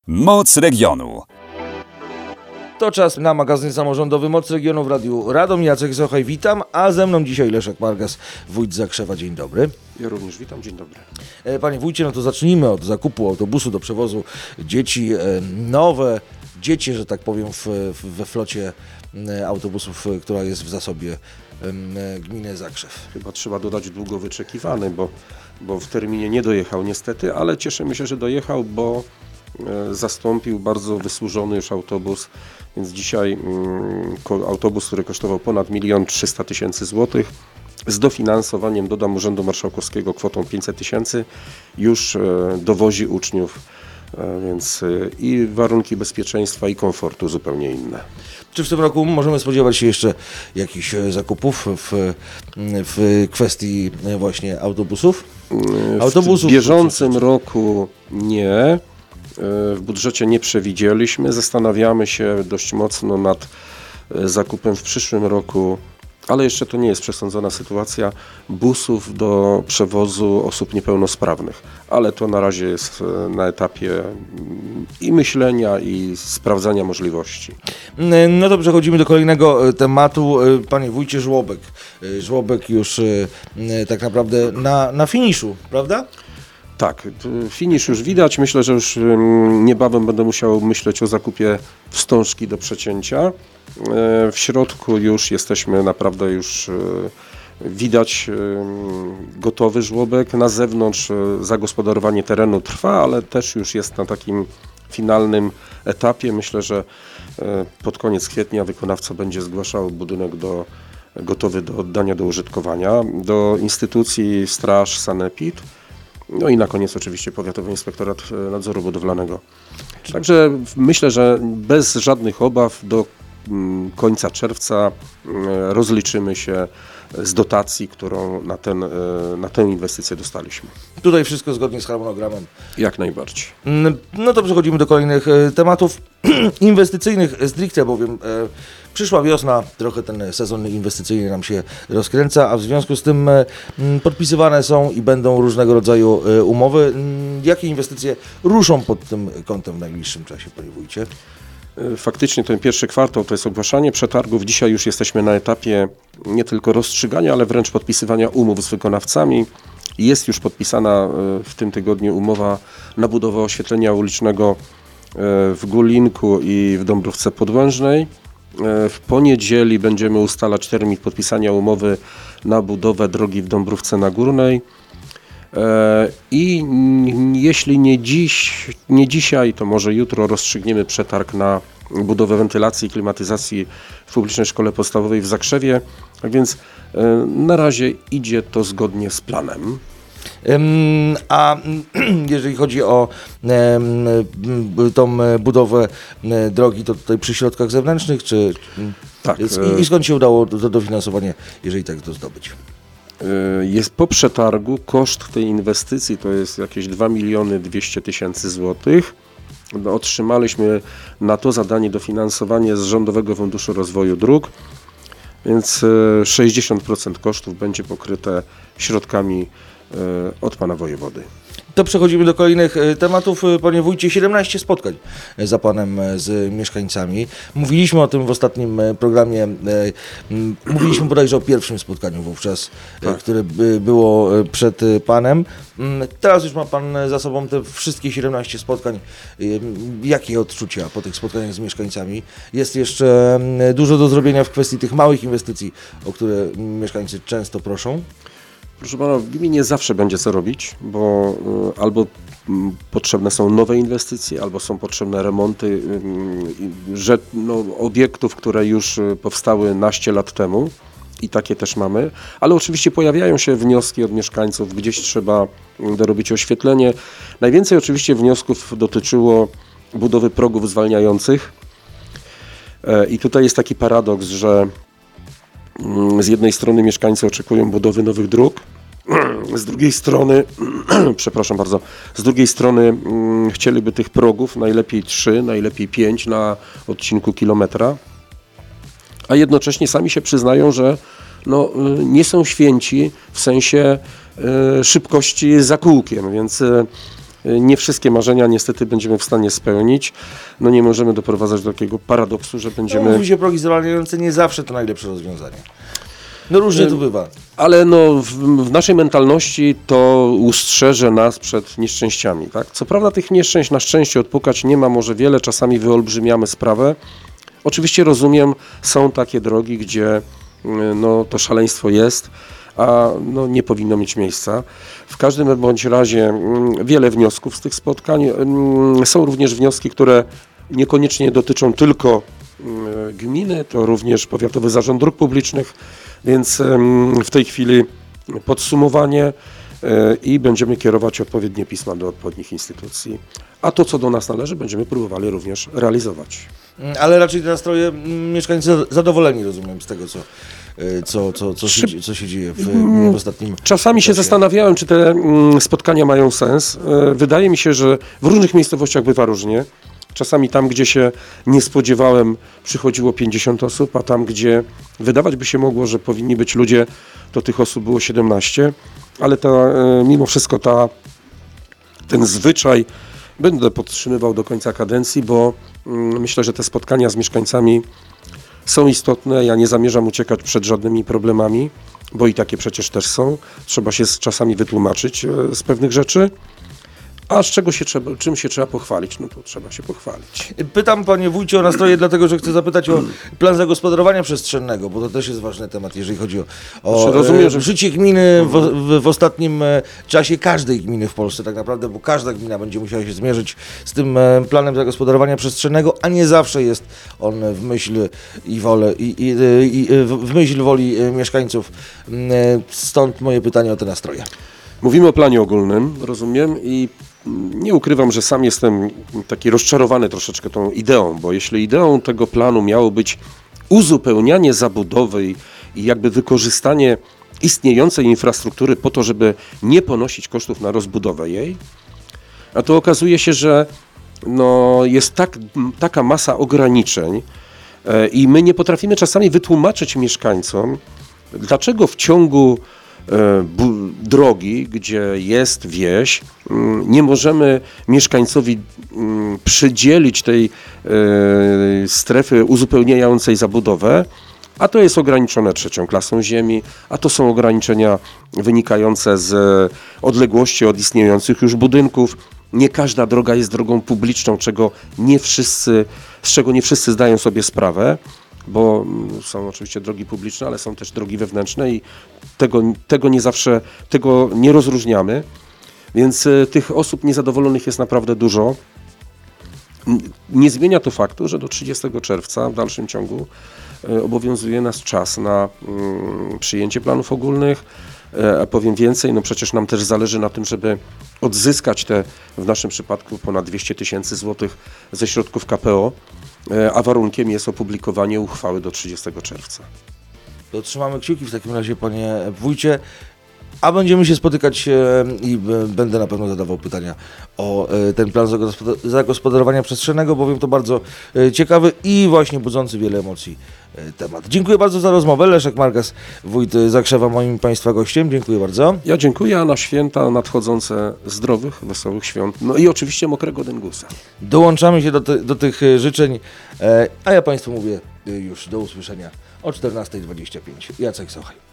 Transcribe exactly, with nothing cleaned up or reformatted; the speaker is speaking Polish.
Moc regionu. To czas na magazyn samorządowy Moc Regionu w Radiu Radom. Jacek Zochaj, witam, a ze mną dzisiaj Leszek Margas, wójt Zakrzewa. Dzień dobry. Ja również witam, dzień dobry. Panie wójcie, no to zacznijmy od zakupu autobusu do przewozu dzieci. Nowe dzieci, że tak powiem, w, we flocie autobusów, która jest w zasobie gminy Zakrzew. Chyba trzeba dodać długo wyczekiwany, bo, bo w terminie nie dojechał niestety, ale cieszymy się, że dojechał, bo zastąpił bardzo wysłużony już autobus, więc dzisiaj mm, autobus, który kosztował ponad milion trzysta tysięcy złotych, z dofinansowaniem, dodam, Urzędu Marszałkowskiego kwotą pięćset tysięcy, już e, dowozi uczniów, e, więc e, i warunki bezpieczeństwa i komfortu zupełnie inne. Czy w tym roku możemy spodziewać się jeszcze jakichś zakupów w, w kwestii właśnie autobusów? autobusów w bieżącym roku nie. W budżecie nie przewidzieliśmy. Zastanawiamy się dość mocno nad zakupem w przyszłym roku, ale jeszcze to nie jest przesądzona sytuacja, busów do przewozu osób niepełnosprawnych. Ale to na razie jest na etapie i myślenia, i sprawdzania możliwości. No to przechodzimy do kolejnego tematu. Panie wójcie, żłobek. Żłobek już tak naprawdę na, na finiszu, prawda? Tak, finisz już widać. Myślę, że już niebawem będę musiał myśleć o zakupie wstążki do przecięcia. W środku już jesteśmy, naprawdę już widać gotowy żłobek. Na zewnątrz zagospodarowanie terenu trwa, ale też już jest na takim finalnym etapie. Myślę, że pod koniec kwietnia wykonawca będzie zgłaszał budynek do, gotowy do oddania do użytkowania, do instytucji straż, sanepid. No i na koniec oczywiście Powiatowy Inspektorat Nadzoru Budowlanego. Także myślę, że bez żadnych obaw do końca czerwca rozliczymy się z dotacji, którą na, ten, na tę inwestycję dostaliśmy. Tutaj wszystko zgodnie z harmonogramem. Jak najbardziej. No to przechodzimy do kolejnych tematów inwestycyjnych stricte, bowiem e, przyszła wiosna, trochę ten sezon inwestycyjny nam się rozkręca, a w związku z tym e, podpisywane są i będą różnego rodzaju e, umowy. Jakie inwestycje ruszą pod tym kątem w najbliższym czasie, panie wójcie? Faktycznie ten pierwszy kwartał to jest ogłaszanie przetargów. Dzisiaj już jesteśmy na etapie nie tylko rozstrzygania, ale wręcz podpisywania umów z wykonawcami. Jest już podpisana w tym tygodniu umowa na budowę oświetlenia ulicznego w Gulinku i w Dąbrówce Podłężnej. W poniedzieli będziemy ustalać termin podpisania umowy na budowę drogi w Dąbrówce Nagórnej. I jeśli nie dziś, nie dzisiaj, to może jutro rozstrzygniemy przetarg na budowę wentylacji i klimatyzacji w publicznej szkole podstawowej w Zakrzewie. Tak więc na razie idzie to zgodnie z planem. A jeżeli chodzi o tą budowę drogi, to tutaj przy środkach zewnętrznych, czy tak. I skąd się udało to dofinansowanie, jeżeli tak to zdobyć? Jest po przetargu koszt tej inwestycji to jest jakieś dwa miliony dwieście tysięcy złotych. Otrzymaliśmy na to zadanie dofinansowanie z Rządowego Funduszu Rozwoju Dróg, więc sześćdziesiąt procent kosztów będzie pokryte środkami od pana wojewody. To przechodzimy do kolejnych tematów. Panie wójcie, siedemnaście spotkań za panem z mieszkańcami. Mówiliśmy o tym w ostatnim programie. Mówiliśmy bodajże o pierwszym spotkaniu wówczas, tak, które było przed panem. Teraz już ma pan za sobą te wszystkie siedemnaście spotkań. Jakie odczucia po tych spotkaniach z mieszkańcami? Jest jeszcze dużo do zrobienia w kwestii tych małych inwestycji, o które mieszkańcy często proszą. Proszę pana, w gminie zawsze będzie co robić, bo y, albo y, potrzebne są nowe inwestycje, albo są potrzebne remonty y, y, że, no, obiektów, które już y, powstały naście lat temu i takie też mamy, ale oczywiście pojawiają się wnioski od mieszkańców, gdzieś trzeba y, dorobić oświetlenie. Najwięcej oczywiście wniosków dotyczyło budowy progów zwalniających y, i tutaj jest taki paradoks, że z jednej strony mieszkańcy oczekują budowy nowych dróg, z drugiej strony, przepraszam bardzo, z drugiej strony mm, chcieliby tych progów, najlepiej trzy, najlepiej pięć na odcinku kilometra, a jednocześnie sami się przyznają, że no, nie są święci w sensie y, szybkości za kółkiem, więc y, Nie wszystkie marzenia niestety będziemy w stanie spełnić. No nie możemy doprowadzać do takiego paradoksu, że No, będziemy... mówi się, progi zwalniające nie zawsze to najlepsze rozwiązanie. No różnie to bywa. Ale no, w, w naszej mentalności to ustrzeże nas przed nieszczęściami. Tak? Co prawda tych nieszczęść na szczęście odpukać nie ma może wiele, czasami wyolbrzymiamy sprawę. Oczywiście rozumiem, są takie drogi, gdzie no, to szaleństwo jest, a no, nie powinno mieć miejsca. W każdym bądź razie mm, wiele wniosków z tych spotkań. Mm, Są również wnioski, które niekoniecznie dotyczą tylko mm, gminy, to również Powiatowy Zarząd Dróg Publicznych, więc em, w tej chwili podsumowanie e, i będziemy kierować odpowiednie pisma do odpowiednich instytucji. A to, co do nas należy, będziemy próbowali również realizować. Ale raczej te nastroje mm, mieszkańcy zadowoleni, rozumiem, z tego, co, y, co, co, co, się, co się dzieje w, w ostatnim Czasami się czasie. zastanawiałem, czy te mm, spotkania mają sens. E, Wydaje mi się, że w różnych miejscowościach bywa różnie. Czasami tam, gdzie się nie spodziewałem, przychodziło pięćdziesiąt osób, a tam, gdzie wydawać by się mogło, że powinni być ludzie, to tych osób było siedemnaście. Ale ta, e, mimo wszystko ta, ten zwyczaj będę podtrzymywał do końca kadencji, bo mm, myślę, że te spotkania z mieszkańcami są istotne. Ja nie zamierzam uciekać przed żadnymi problemami, bo i takie przecież też są. Trzeba się z czasami wytłumaczyć e, z pewnych rzeczy. A z czego się trzeba, czym się trzeba pochwalić? No to trzeba się pochwalić. Pytam, panie wójcie, o nastroje, dlatego że chcę zapytać o plan zagospodarowania przestrzennego, bo to też jest ważny temat, jeżeli chodzi o, o Znaczy, rozumiem, e, że- życie gminy w, w, w ostatnim e, czasie, każdej gminy w Polsce tak naprawdę, bo każda gmina będzie musiała się zmierzyć z tym e, planem zagospodarowania przestrzennego, a nie zawsze jest on w myśl i wolę, i, i, i, i w w myśl woli e, mieszkańców. Mm, e, Stąd moje pytanie o te nastroje. Mówimy o planie ogólnym, rozumiem, i nie ukrywam, że sam jestem taki rozczarowany troszeczkę tą ideą, bo jeśli ideą tego planu miało być uzupełnianie zabudowy i i jakby wykorzystanie istniejącej infrastruktury po to, żeby nie ponosić kosztów na rozbudowę jej, a to okazuje się, że no, jest tak, taka masa ograniczeń e, i my nie potrafimy czasami wytłumaczyć mieszkańcom, dlaczego w ciągu e, bu- drogi, gdzie jest wieś, mm, nie możemy mieszkańcowi mm, przydzielić tej e, strefy uzupełniającej zabudowę, a to jest ograniczone trzecią klasą ziemi, a to są ograniczenia wynikające z odległości od istniejących już budynków. Nie każda droga jest drogą publiczną, czego nie wszyscy, z czego nie wszyscy zdają sobie sprawę, bo mm, są oczywiście drogi publiczne, ale są też drogi wewnętrzne i tego, tego nie zawsze, tego nie rozróżniamy. Więc y, tych osób niezadowolonych jest naprawdę dużo. N- Nie zmienia to faktu, że do trzydziestego czerwca w dalszym ciągu e, obowiązuje nas czas na mm, przyjęcie planów ogólnych. E, a powiem więcej, no przecież nam też zależy na tym, żeby odzyskać te, w naszym przypadku ponad dwieście tysięcy złotych ze środków K P O, e, a warunkiem jest opublikowanie uchwały do trzydziestego czerwca. To trzymamy kciuki w takim razie, panie wójcie. A będziemy się spotykać e, i b- będę na pewno zadawał pytania o e, ten plan zagospodar- zagospodarowania przestrzennego, bowiem to bardzo e, ciekawy i właśnie budzący wiele emocji e, temat. Dziękuję bardzo za rozmowę. Leszek Margas, wójt Zakrzewa, moim państwa gościem. Dziękuję bardzo. Ja dziękuję, a na święta nadchodzące zdrowych, wesołych świąt, no i oczywiście mokrego dyngusa. Dołączamy się do, ty- do tych e, życzeń, e, a ja państwu mówię e, już do usłyszenia o czternasta dwadzieścia pięć. Jacek Sochaj.